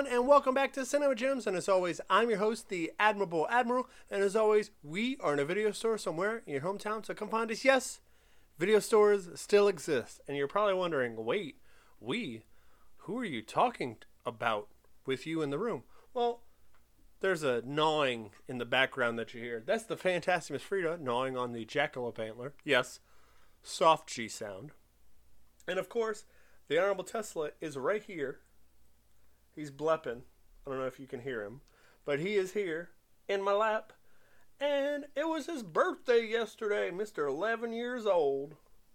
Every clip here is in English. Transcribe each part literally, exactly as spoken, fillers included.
and welcome back to Cinema Gems. And as always, I'm your host, the Admirable Admiral. And as always, we are in a video store somewhere in your hometown, so come find us. Yes, video stores still exist. And you're probably wondering, wait, we? Who are you talking about with you in the room? Well, there's a gnawing in the background that you hear. That's the fantastic Miss Frida gnawing on the jackalope antler. Yes, soft G sound. And of course, the Honorable Tesla is right here. He's blepping. I don't know if you can hear him, but he is here in my lap. And it was his birthday yesterday, Mister eleven years old.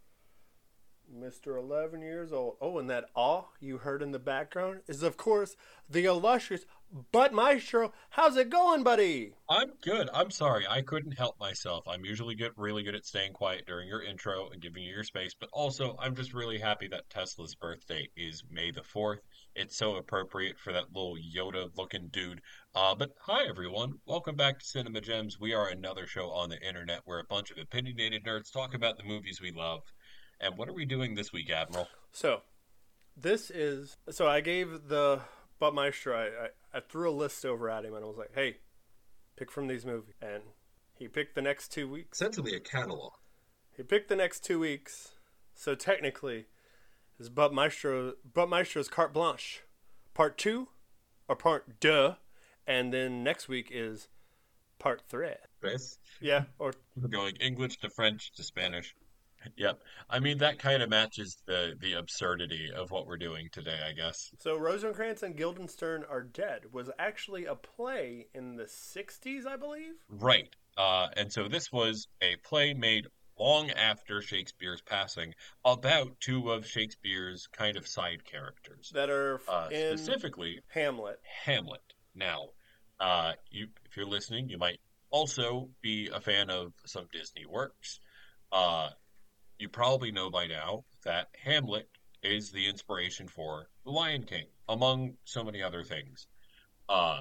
Mister eleven years old. Oh, and that awe you heard in the background is, of course, the illustrious Butt Maestro. How's it going, buddy? I'm good. I'm sorry. I couldn't help myself. I'm usually good, really good at staying quiet during your intro and giving you your space, but also I'm just really happy that Tesla's birthday is May the fourth. It's so appropriate for that little Yoda-looking dude. Uh, but hi, everyone. Welcome back to Cinema Gems. We are another show on the internet where a bunch of opinionated nerds talk about the movies we love. And what are we doing this week, Admiral? So, this is... So I gave the Butt Maestro... I, I, I threw a list over at him and I was like, hey, pick from these movies. And he picked the next two weeks. Essentially a catalog. He picked the next two weeks. So technically, his Butt Maestro, Butt Maestro's carte blanche. Part two, or part deux, and then next week is part three. Chris? Yeah, or... We're going English to French to Spanish. Yep. I mean, that kind of matches the, the absurdity of what we're doing today, I guess. So Rosencrantz and Guildenstern Are Dead was actually a play in the sixties, I believe? Right. Uh, and so this was a play made long after Shakespeare's passing about two of Shakespeare's kind of side characters. That are Uh, in specifically, Hamlet. Hamlet. Now, uh, you if you're listening, you might also be a fan of some Disney works. Uh, You probably know by now that Hamlet is the inspiration for The Lion King, among so many other things. Uh,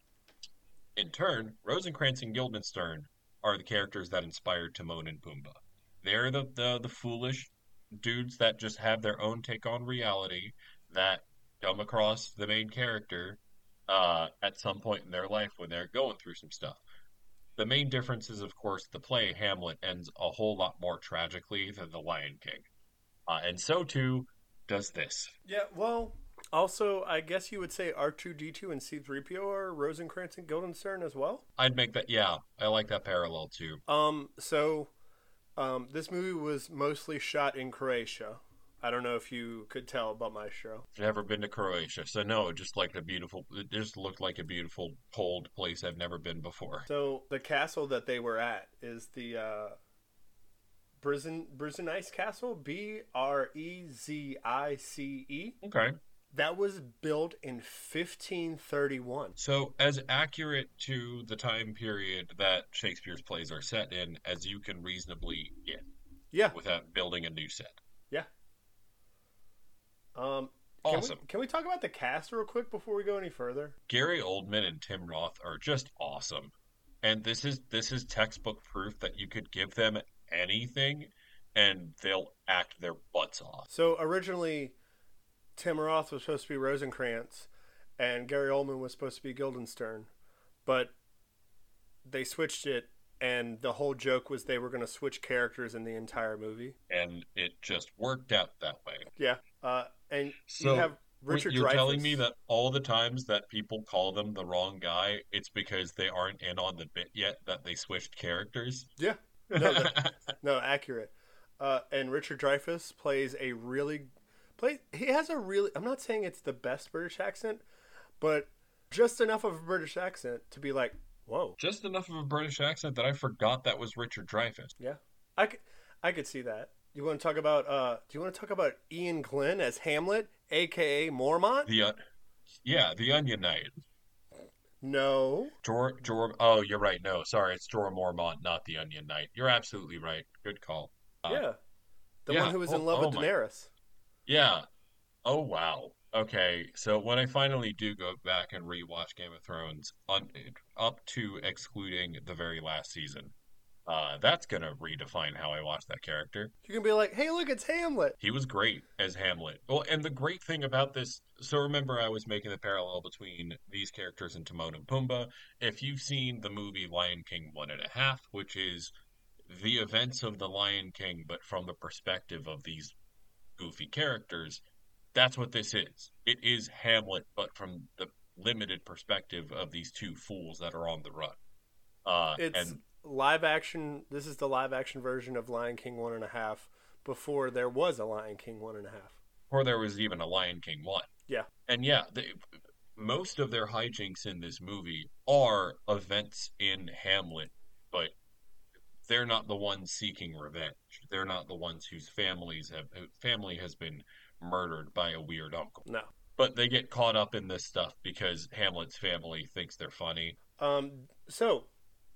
in turn, Rosencrantz and Guildenstern are the characters that inspired Timon and Pumbaa. They're the, the, the foolish dudes that just have their own take on reality that come across the main character uh, at some point in their life when they're going through some stuff. The main difference is, of course, the play Hamlet ends a whole lot more tragically than The Lion King. Uh, and so, too, does this. Yeah, well, also, I guess you would say R two D two and C three P O are Rosencrantz and Guildenstern as well? I'd make that, yeah, I like that parallel, too. Um, so, um, this movie was mostly shot in Croatia. I don't know if you could tell about my show. Never been to Croatia, so no, it just like a beautiful, it just looked like a beautiful, cold place I've never been before. So, the castle that they were at is the, uh, Brizin, Brizenice Castle, B R E Z I C E. Okay. That was built in fifteen thirty-one. So, as accurate to the time period that Shakespeare's plays are set in as you can reasonably get. Yeah. Without building a new set. Yeah. Um, can Awesome. We, can we talk about the cast real quick before we go any further? Gary Oldman and Tim Roth are just awesome. And this is this is textbook proof that you could give them anything and they'll act their butts off. So originally, Tim Roth was supposed to be Rosencrantz and Gary Oldman was supposed to be Guildenstern. But they switched it, and the whole joke was they were going to switch characters in the entire movie. And it just worked out that way. Yeah. Uh, and So you have Richard you're Dreyfuss. telling me that all the times that people call them the wrong guy, it's because they aren't in on the bit yet that they switched characters? Yeah. No, that, no, accurate. Uh, and Richard Dreyfuss plays a really play. He has a really. I'm not saying it's the best British accent, but just enough of a British accent to be like, whoa. Just enough of a British accent that I forgot that was Richard Dreyfuss. Yeah, I could, I could see that. You want to talk about? Uh, do you want to talk about Ian Glenn as Hamlet, aka Mormont? The uh, yeah, the Onion Knight. No. Jor, Jor, oh, you're right. No, sorry, it's Jorah Mormont, not the Onion Knight. You're absolutely right. Good call. Uh, Yeah, the yeah. one who was Oh, in love oh with my- Daenerys. Yeah. Oh, wow. Okay, so when I finally do go back and rewatch Game of Thrones, on up to excluding the very last season, Uh, that's gonna redefine how I watch that character. You can be like, hey, look, it's Hamlet. He was great as Hamlet. Well, and the great thing about this, so remember I was making the parallel between these characters and Timon and Pumbaa. If you've seen the movie Lion King One and a Half, which is the events of the Lion King, but from the perspective of these goofy characters, that's what this is. It is Hamlet, but from the limited perspective of these two fools that are on the run. Uh, It's and live action. This is the live action version of Lion King One and a Half before there was a Lion King One and a Half. or there was even a Lion King One. Yeah. And yeah, they, most of their hijinks in this movie are events in Hamlet, but they're not the ones seeking revenge. They're not the ones whose families have family has been murdered by a weird uncle. No. But they get caught up in this stuff because Hamlet's family thinks they're funny. Um. So,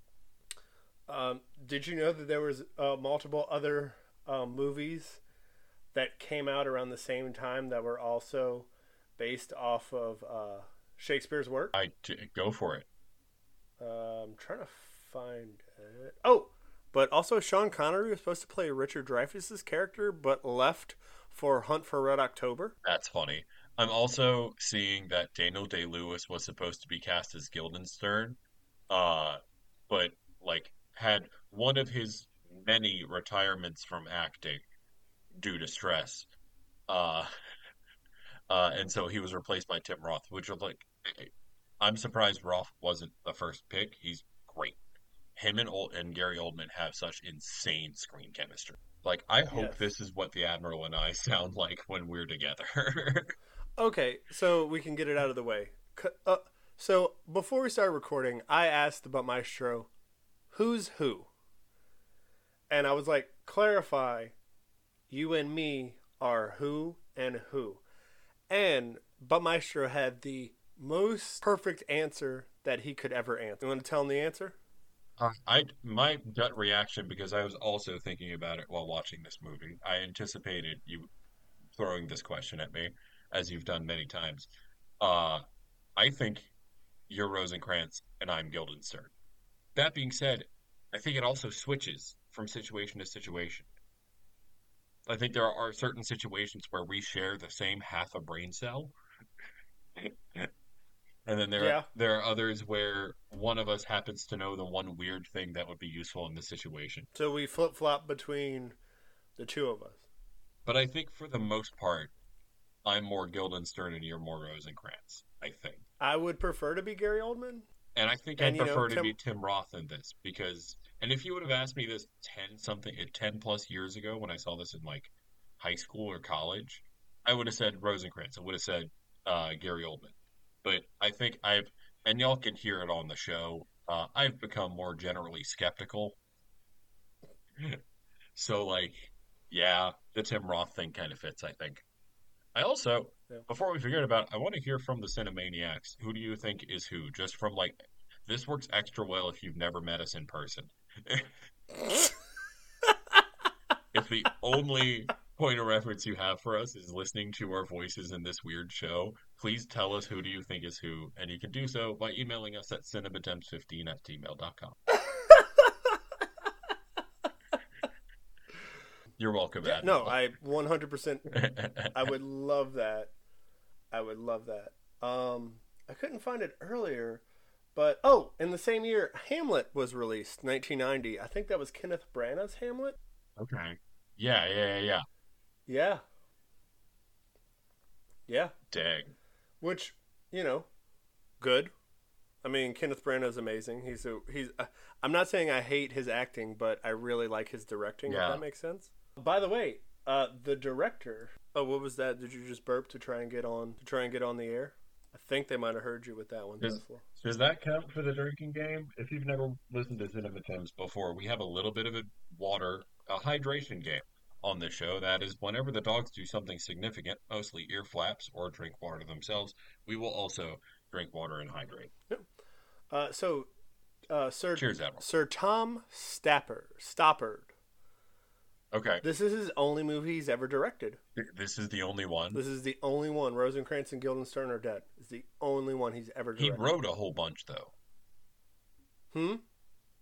um, did you know that there was uh, multiple other uh, movies that came out around the same time that were also based off of uh, Shakespeare's work? I t- go for it. Uh, I'm trying to find it. Oh, but also Sean Connery was supposed to play Richard Dreyfuss's character, but left for Hunt for Red October. That's funny. I'm also seeing that Daniel Day-Lewis was supposed to be cast as Guildenstern, uh, but like had one of his many retirements from acting due to stress. Uh, uh, and so he was replaced by Tim Roth, which was like, I'm surprised Roth wasn't the first pick. He's great. Him and Old and Gary Oldman have such insane screen chemistry. Like, I hope Yes. this is what the Admiral and I sound like when we're together. Okay, so we can get it out of the way. C- Uh, so before we started recording, I asked about Maestro, who's who? And I was like, clarify, you and me are who and who. And but Maestro had the most perfect answer that he could ever answer. You want to tell him the answer? Uh, I my gut reaction, because I was also thinking about it while watching this movie. I anticipated you throwing this question at me, as you've done many times. Uh, I think you're Rosencrantz and I'm Guildenstern. That being said, I think it also switches from situation to situation. I think there are certain situations where we share the same half a brain cell, and then there Yeah. there are others where one of us happens to know the one weird thing that would be useful in this situation. So we flip flop between the two of us. But I think for the most part, I'm more Guildenstern and you're more Rosencrantz, I think. I would prefer to be Gary Oldman. And I think And I'd you know, prefer to Tim, be Tim Roth in this because, and if you would have asked me this ten something, eh, ten plus years ago when I saw this in like high school or college, I would have said Rosencrantz. I would have said uh, Gary Oldman. But I think I've, and y'all can hear it on the show, uh, I've become more generally skeptical. So, like, yeah, the Tim Roth thing kind of fits, I think. I also, yeah. before we forget about it, I want to hear from the Cinemaniacs. Who do you think is who? Just from like, this works extra well if you've never met us in person. If the only point of reference you have for us is listening to our voices in this weird show, please tell us who do you think is who, and you can do so by emailing us at cinematemps fifteen at gmail dot com. You're welcome, Yeah, Admiral. no, I one hundred percent. I would love that. I would love that. Um, I couldn't find it earlier, but oh, in the same year, Hamlet was released, nineteen ninety. I think that was Kenneth Branagh's Hamlet. Okay. Yeah, yeah, yeah, yeah. Yeah, yeah. Dang. Which, you know, good. I mean, Kenneth Branagh is amazing. He's a, he's. Uh, I'm not saying I hate his acting, but I really like his directing. Yeah. If that makes sense. By the way, uh, the director. Oh, what was that? Did you just burp to try and get on to try and get on the air? I think they might have heard you with that one. Does, Before. does that count for the drinking game? If you've never listened to Cinema Temps before, we have a little bit of a water, a hydration game on this show. That is, whenever the dogs do something significant, mostly ear flaps or drink water themselves, we will also drink water and hydrate. Yep. Uh, so, uh, Sir Cheers, Admiral. Sir Tom Stapper Stoppard. Okay, This is his only movie he's ever directed. this is the only one. This is the only one. Rosencrantz and Guildenstern are dead. It's the only one he's ever He directed. wrote a whole bunch, though. Hmm.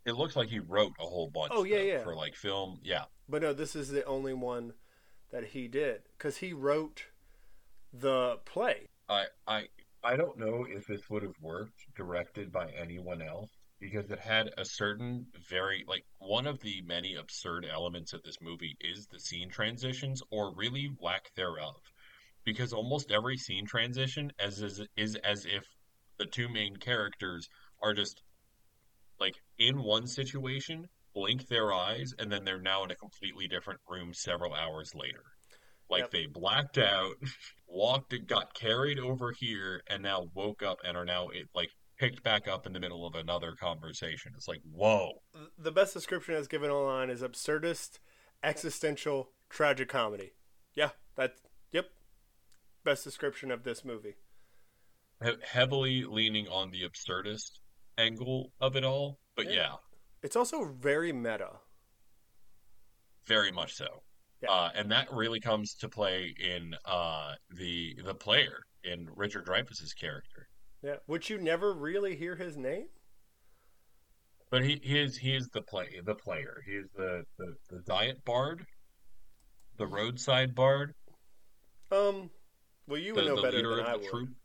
it looks like he wrote a whole bunch Oh yeah, though yeah. for like film. Yeah, But no, this is the only one that he did because he wrote the play. I I I don't know if this would have worked directed by anyone else because it had a certain very like one of the many absurd elements of this movie is the scene transitions or really lack thereof. Because almost every scene transition as is, is as if the two main characters are just like in one situation, blink their eyes, and then they're now in a completely different room several hours later. Like Yep. they blacked out, walked, got carried over here, and now woke up and are now it, like picked back up in the middle of another conversation. It's like, whoa. The best description that's given online is absurdist, existential, tragic comedy. Yeah, that's yep. Best description of this movie. He- heavily leaning on the absurdist angle of it all, but Yeah. yeah, It's also very meta. very much so. Yeah. Uh, and that really comes to play in uh, the the player in Richard Dreyfuss's character. Yeah. Would you never really hear his name? But he, he is he is the play the player. He is the, the, the diet bard, the roadside bard, Um, well, you would the, know the better leader than of I the would. troop.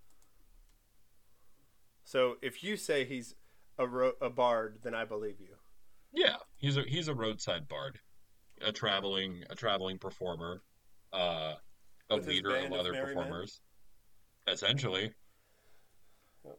So if you say he's a ro- a bard, then I believe you. Yeah, he's a he's a roadside bard, a traveling a traveling performer, uh, a With his leader of band of other merry men? performers. Essentially, Yep.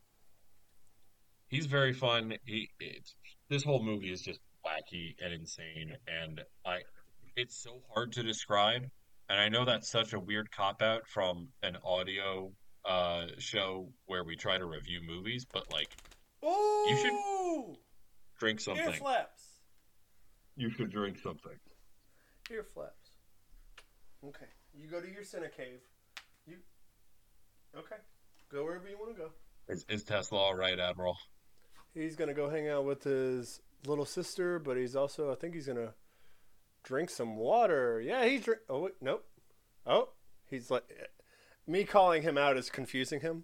he's very fun. He it's, this whole movie is just wacky and insane, and I it's so hard to describe. And I know that's such a weird cop out from an audio uh show where we try to review movies, but like you should Ooh! drink Ear something. flaps. You should drink something. Ear flaps. Okay. You go to your Cine cave. You. Okay. Go wherever you want to go. Is, is Tesla all right, Admiral? He's gonna go hang out with his little sister, but he's also, I think he's gonna drink some water. Yeah, he's drink. Oh wait, nope. Oh, he's like, me calling him out is confusing him.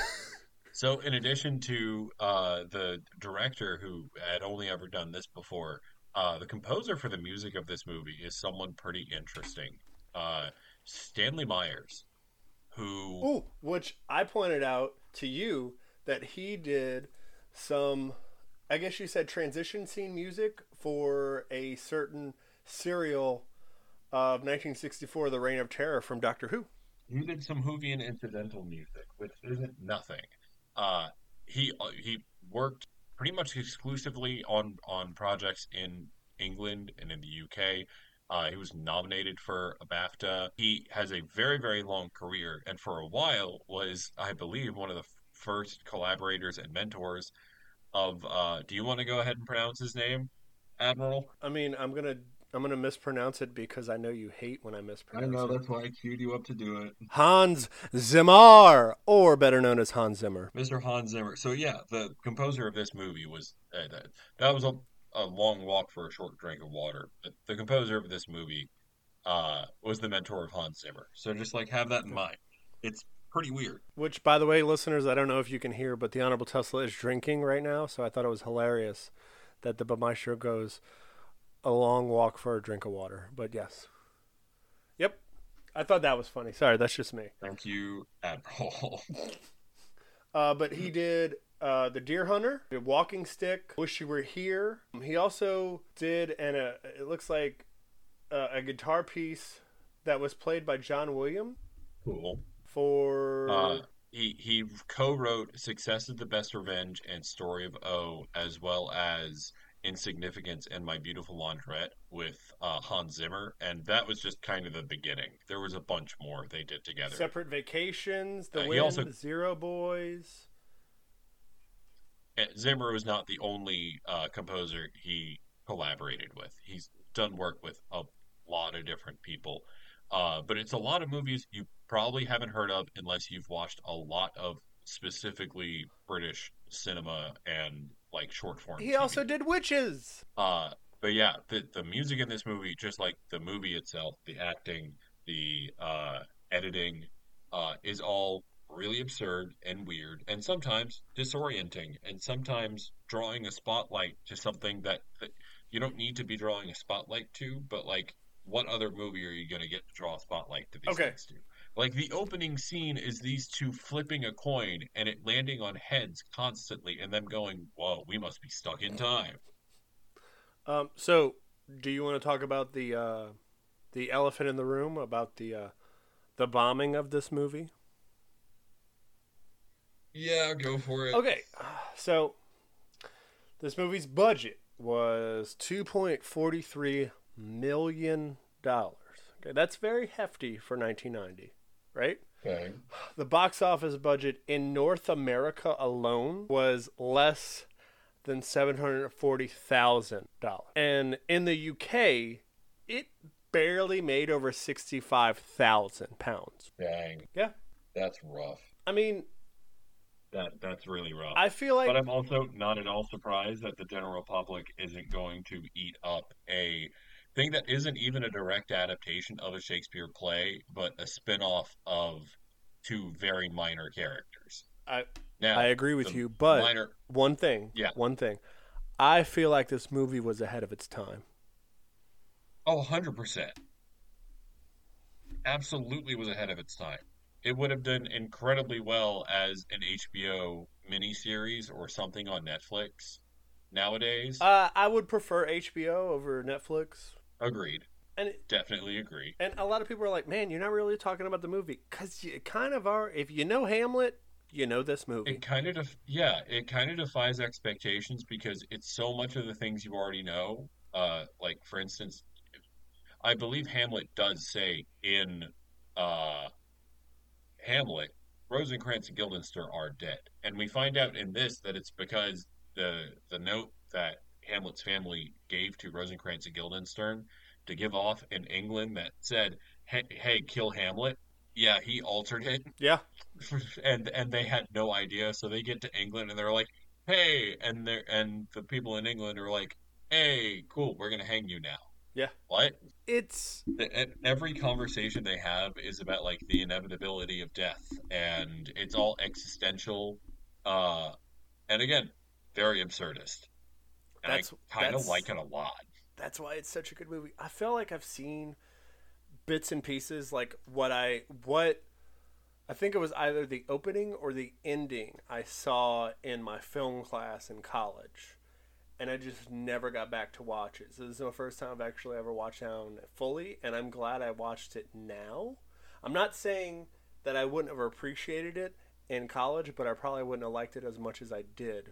So, in addition to uh, the director who had only ever done this before, uh, the composer for the music of this movie is someone pretty interesting. Uh, Stanley Myers, who Ooh, which I pointed out to you that he did some, I guess you said transition scene music for a certain serial of nineteen sixty-four, The Reign of Terror from Doctor Who. he did some Whovian incidental music, which isn't nothing. Uh, he uh, he worked pretty much exclusively on on projects in England and in the U K. Uh, he was nominated for a BAFTA. He has a very, very long career, and for a while was, I believe, one of the first collaborators and mentors of. Uh, do you want to go ahead and pronounce his name, Admiral? I mean, I'm gonna I'm gonna mispronounce it because I know you hate when I mispronounce it. That's why I queued you up to do it. Hans Zimmer, or better known as Hans Zimmer. Mister Hans Zimmer. So yeah, the composer of this movie was uh, that, that was a, a long walk for a short drink of water. The, the composer of this movie uh, was the mentor of Hans Zimmer. So just like have that in mind. It's pretty weird. Which, by the way, listeners, I don't know if you can hear, but the Honorable Tesla is drinking right now, so I thought it was hilarious that the Bamaestro goes a long walk for a drink of water. But yes. Yep. I thought that was funny. Sorry, that's just me. Thank you, Admiral. Uh, but he did uh, The Deer Hunter, The Walking Stick, Wish You Were Here. He also did, and uh, it looks like uh, a guitar piece that was played by John Williams Cool. for. Uh, he he co-wrote "Success is the Best Revenge" and "Story of O," as well as "Insignificance" and "My Beautiful Laundrette" with uh, Hans Zimmer, and that was just kind of the beginning. There was a bunch more they did together. Separate Vacations, The Uh, he Wind, also- Zero Boys. And Zimmer was not the only uh, composer he collaborated with. He's done work with a lot of different people. Uh, but it's a lot of movies you probably haven't heard of unless you've watched a lot of specifically British cinema and like short form He T V. also did Witches. Uh, but yeah, the the music in this movie, just like the movie itself, the acting, the uh, editing, uh, is all really absurd and weird, and sometimes disorienting, and sometimes drawing a spotlight to something that, that you don't need to be drawing a spotlight to, but like, what other movie are you going to get to draw a spotlight to these Okay. things to? Like, the opening scene is these two flipping a coin and it landing on heads constantly, and them going, "Whoa, we must be stuck in time." Um, so, do you want to talk about the uh, the elephant in the room about the uh, the bombing of this movie? Yeah, go for it. Okay, so this movie's budget was two point four three million dollars. Okay, that's very hefty for nineteen ninety, right? Okay. The box office budget in North America alone was less than seven hundred forty thousand dollars, and in the U K, it barely made over sixty-five thousand pounds. Dang. Yeah, That's rough. I mean, That that's really rough. I feel But like I'm also not at all surprised that the general public isn't going to eat up a thing that isn't even a direct adaptation of a Shakespeare play, but a spin-off of two very minor characters. I I Now, agree with the you, but minor, one thing, yeah, one thing, I feel like this movie was ahead of its time. oh, one hundred percent. Absolutely was ahead of its time. It would have done incredibly well as an H B O miniseries or something on Netflix nowadays. Uh, I would prefer H B O over Netflix, Agreed. and it, Definitely agree. and a lot of people are like, "Man, you're not really talking about the movie," because you kind of are. If you know Hamlet, you know this movie. It kind of, def- yeah, it kind of defies expectations because it's so much of the things you already know. Uh, like for instance, I believe Hamlet does say in uh Hamlet, Rosencrantz and Guildenstern are dead, and we find out in this that it's because the the note that Hamlet's family gave to Rosencrantz and Guildenstern to give off in England that said, "Hey, hey, kill Hamlet." Yeah, he altered it, Yeah, and and they had no idea. So they get to England and they're like, "Hey," and they and the people in England are like, "Hey, cool, we're gonna hang you now." yeah. What? It's The- and every conversation they have is about like the inevitability of death, and it's all existential. Uh, and again, very absurdist, and I that's kind of that's like it a lot. that's why it's such a good movie. I feel like I've seen bits and pieces, like what I what I think it was either the opening or the ending I saw in my film class in college, and I just never got back to watch it. So this is the first time I've actually ever watched down fully, and I'm glad I watched it now. I'm not saying that I wouldn't have appreciated it in college, but I probably wouldn't have liked it as much as I did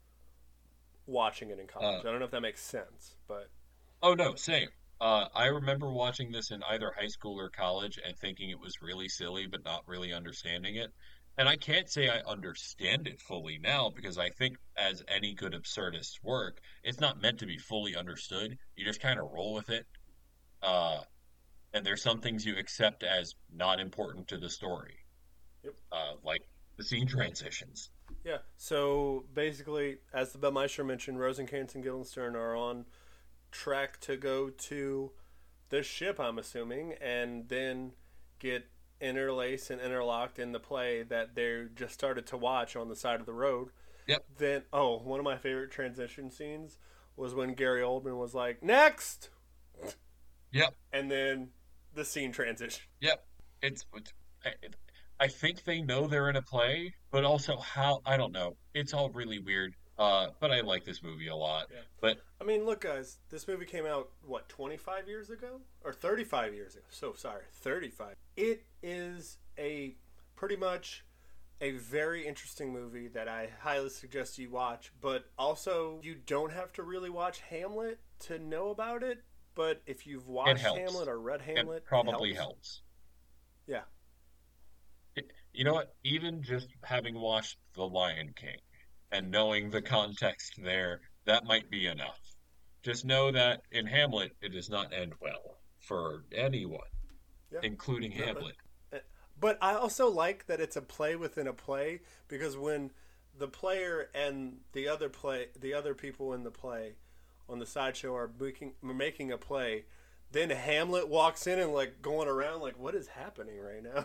watching it in Uh, college. I don't know if that makes sense, but oh no, same. Uh, I remember watching this in either high school or college and thinking it was really silly, but not really understanding it. And I can't say I understand it fully now because I think, as any good absurdist work, it's not meant to be fully understood. You just kind of roll with it. Uh, and there's some things you accept as not important to the story, yep. uh, like the scene transitions. Yeah. So basically, as the Belmeister mentioned, Rosencrantz and Guildenstern are on track to go to this ship, I'm assuming, and then get interlaced and interlocked in the play that they just started to watch on the side of the road. Yep, Then, oh, one of my favorite transition scenes was when Gary Oldman was like, "Next!" yep, And then the scene transition. yep. It's, it's I, I think they know they're in a play, but also how, I don't know. It's all really weird. Uh, but I like this movie a lot. Yeah. But I mean, look, guys, this movie came out, what, twenty-five years ago? Or thirty-five years ago. So sorry, thirty-five. It is a pretty much a very interesting movie that I highly suggest you watch. But also, you don't have to really watch Hamlet to know about it. But if you've watched helps. Hamlet or read Hamlet, it probably it helps. helps. Yeah. It- you know what? Even just having watched The Lion King and knowing the context there, that might be enough. Just know that in Hamlet, it does not end well for anyone, Yeah. including No, Hamlet. uh, But I also like that it's a play within a play, because when the player and the other play, the other people in the play on the sideshow are making making a play, then Hamlet walks in and like going around like, what is happening right now?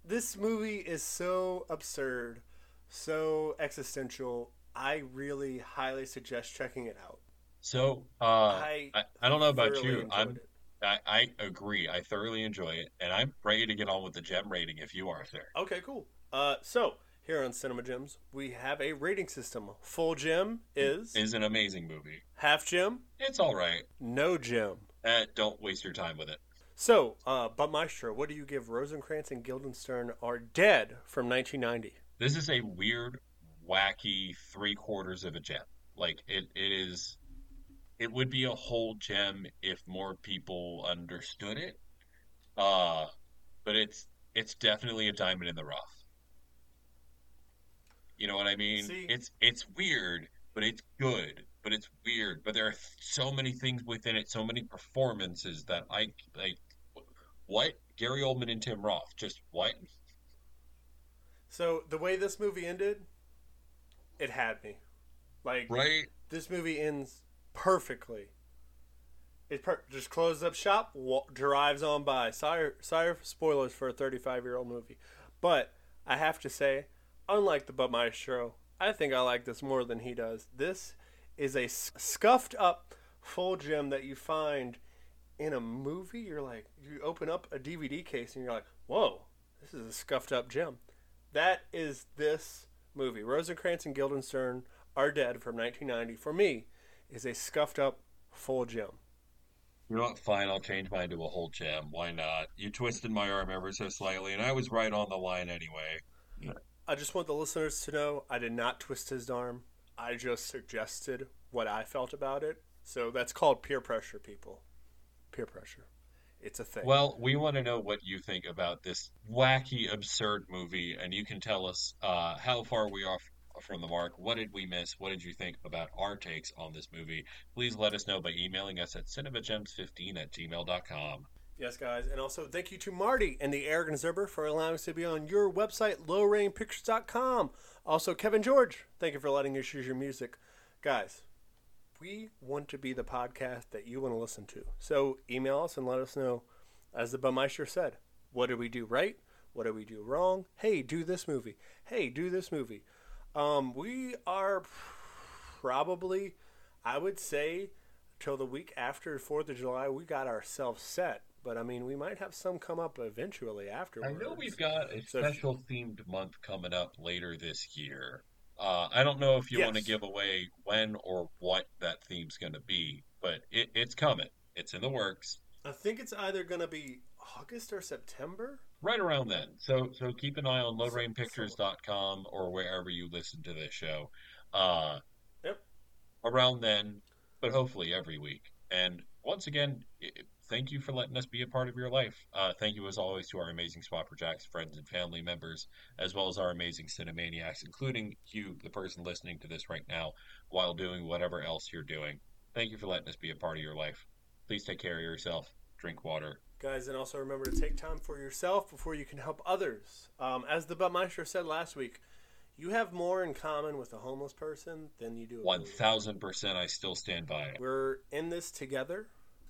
This movie is so absurd, so existential. I really highly suggest checking it out. So, uh, I I, I don't know about thoroughly you. enjoyed I'm it. I, I agree. I thoroughly enjoy it, and I'm ready to get on with the gem rating if you are, sir. Okay, cool. Uh, so here on Cinema Gems, we have a rating system. Full gem is Is an amazing movie. half gem, It's all right. no gem. Eh, don't waste your time with it. So, uh, but Maestro, what do you give Rosencrantz and Guildenstern Are Dead from nineteen ninety? This is a weird, wacky three quarters of a gem. Like it, it is. It would be a whole gem if more people understood it. Uh, but it's it's definitely a diamond in the rough. You know what I mean? See, It's it's weird, but it's good. But it's weird. But there are so many things within it, so many performances that I like. What? Gary Oldman and Tim Roth? Just what? so the way this movie ended, it had me. Like, Right? this movie ends perfectly. It per- just closes up shop, wa- drives on by. Sorry, sorry for spoilers for a thirty-five year old movie, but I have to say, unlike the But Maestro, I think I like this more than he does. This is a s- scuffed up full gem that you find in a movie. You're like, you open up a D V D case and you're like, whoa, this is a scuffed up gem. That is this movie. Rosencrantz and Guildenstern Are Dead from nineteen ninety. For me, is a scuffed up full gem. You know what? Fine, I'll change mine to a whole gem. Why not? You twisted my arm ever so slightly, and I was right on the line anyway. I just want the listeners to know I did not twist his arm. I just suggested what I felt about it. So that's called peer pressure, people. Peer pressure. It's a thing. Well, we want to know what you think about this wacky, absurd movie, and you can tell us uh, how far we are f- from the mark. What did we miss? What did you think about our takes on this movie? Please let us know by emailing us at cinemagems fifteen at gmail dot com. Yes, guys. And also thank you to Marty and the Arrogant Zerber for allowing us to be on your website, low rain pictures dot com. Also, Kevin George, thank you for letting us use your music. Guys, we want to be the podcast that you want to listen to. So email us and let us know, as the Bumeister said, what did we do right? What did we do wrong? Hey, do this movie. Hey, do this movie. Um, we are probably, I would say, till the week after fourth of July, we got ourselves set. But, I mean, we might have some come up eventually I afterwards. know we've got a So if- special themed month coming up later this year. Uh, I don't know if you want to Yes. give away when or what that theme's going to be, but it, it's coming. It's in the works. I think it's either going to be August or September. Right around then. So so keep an eye on low So- rain pictures dot com or wherever you listen to this show. Uh, Yep. around then, but hopefully every week. And once again, i- thank you for letting us be a part of your life. Uh, thank you as always to our amazing Swapper Jacks, friends and family members, as well as our amazing Cinemaniacs, including you, the person listening to this right now, while doing whatever else you're doing. Thank you for letting us be a part of your life. Please take care of yourself. Drink water. Guys, and also remember to take time for yourself before you can help others. Um, as the Buttmeister said last week, you have more in common with a homeless person than you do. a One movie. thousand percent, I still stand by it. We're in this together,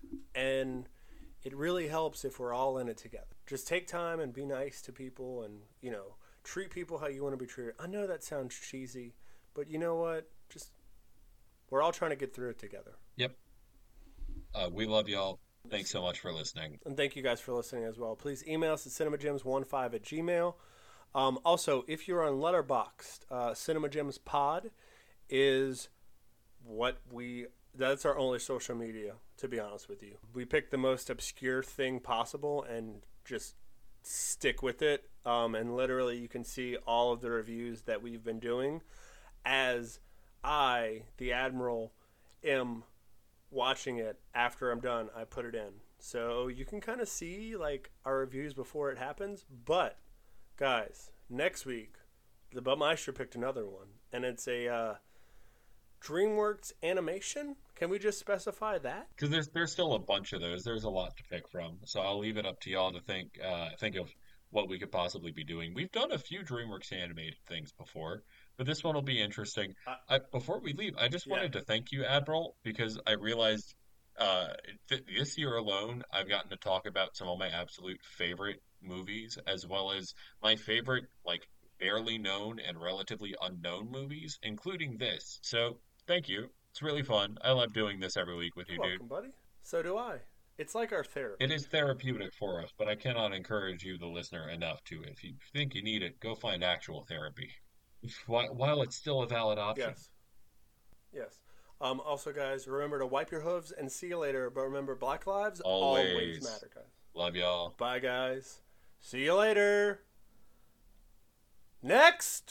and it really helps if we're all in it together. Just take time and be nice to people, and you know, treat people how you want to be treated. I know that sounds cheesy, but you know what? Just we're all trying to get through it together. Yep. Uh, we love y'all. Thanks so much for listening. And thank you guys for listening as well. Please email us at cinemagems fifteen at gmail. Um, also, if you're on Letterboxd, uh, CinemaGemsPod is what we, that's our only social media, to be honest with you. We pick the most obscure thing possible and just stick with it. Um, and literally, you can see all of the reviews that we've been doing as I, the Admiral, am watching it. After I'm done, I put it in, so you can kind of see like our reviews before it happens. But guys, next week the Buttmeister picked another one, and it's a uh, DreamWorks animation. Can we just specify that? Because there's there's still a bunch of those. There's a lot to pick from. So I'll leave it up to y'all to think uh, think of what we could possibly be doing. We've done a few DreamWorks animated things before, but this one will be interesting. Uh, I, before we leave, I just yeah. wanted to thank you, Admiral, because I realized uh, th this year alone, I've gotten to talk about some of my absolute favorite movies, as well as my favorite, like, barely known and relatively unknown movies, including this. So, thank you. It's really fun. I love doing this every week with you, You're dude. welcome, buddy. So do I. It's like our It therapy. is therapeutic for us, but I cannot encourage you, the listener, enough to. If you think you need it, go find actual therapy. While while it's still a valid option. Yes. Yes. Um, also, guys, remember to wipe your hooves and see you later. But remember, Black lives always Always. matter, guys. Love y'all. Bye, guys. See you later. Next.